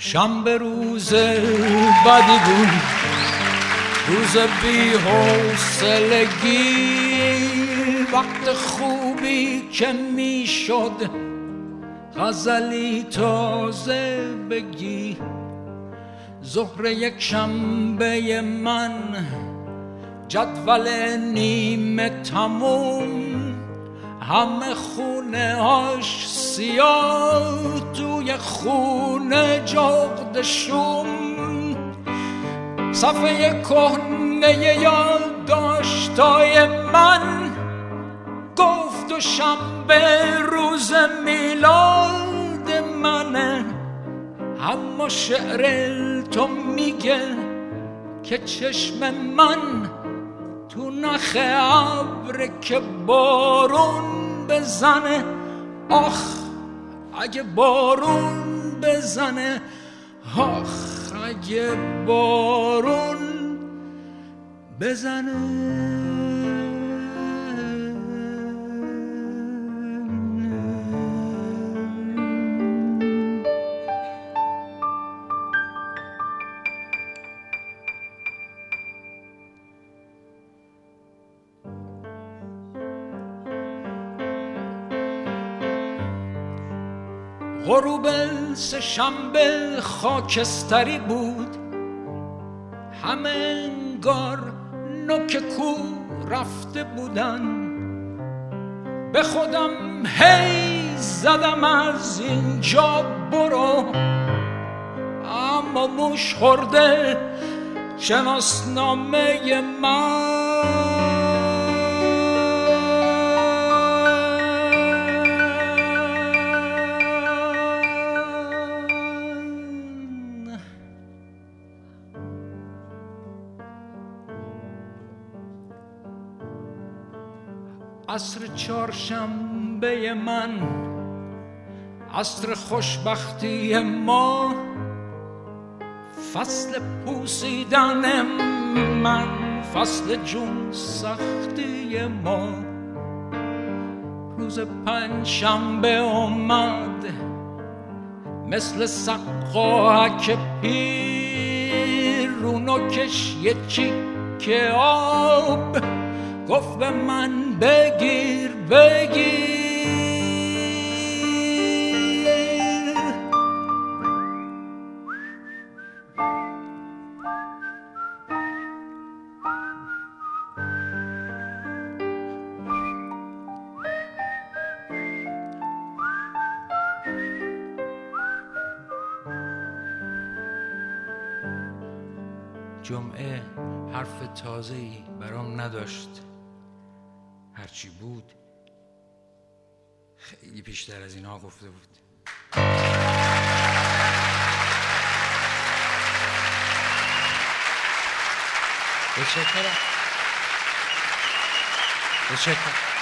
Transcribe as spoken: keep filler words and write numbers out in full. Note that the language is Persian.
شنبه روز بدی بود، روز بی حوصلگی، وقت خوبی که میشد غزلی تازه بگی. ظهر یک شنبه من، جدول نیمه تموم، همه خونه هاش سیاه، توی خونه جغد شوم. صفحه کهنه یادداشتای من گفت و شنبه روز میلاد منه، اما شعر تو میگه که چشم من تو نخ ابر که بارون بزنه. آخ اگه بارون بزنه، آخ اگه بارون بزنه. غروب سه شنبه خاکستری بود، همه انگار نوک کو رفته بودن. به خودم هی زدم از اینجا برو، اما موش خورده شناسنامه من. عصر چهارشنبه من، عصر خوشبختی ما، فصل پوسیدن من، فصل جون سختی ما. روز پنجشنبه اومد مثل سقاک پیر، رو نوکش یه چیکه آب، گفت به من بگیر بگیر. جمعه حرف تازه‌ای برام نداشت، هرچی بود خیلی بیشتر از اینها گفته بود. متشکرم. متشکرم.